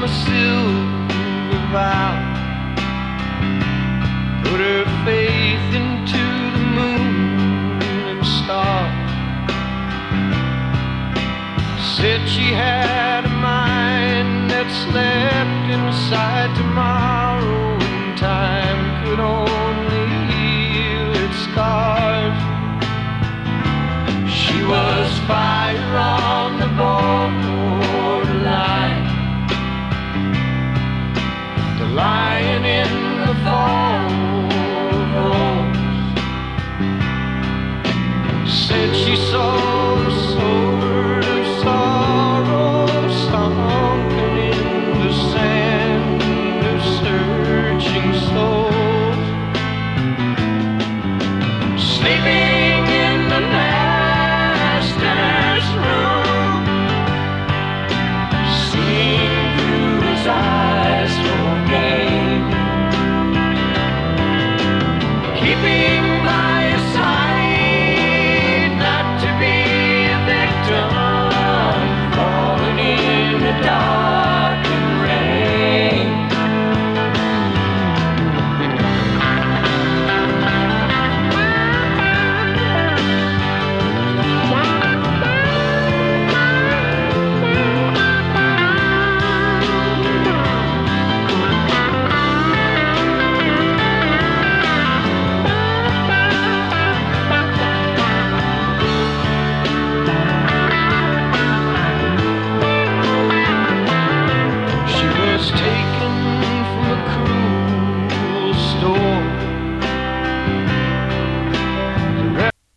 a silver vow, put her faith into the moon and stars. Said she had a mind that slept inside tomorrow, and time could only heal its scars. She was fire on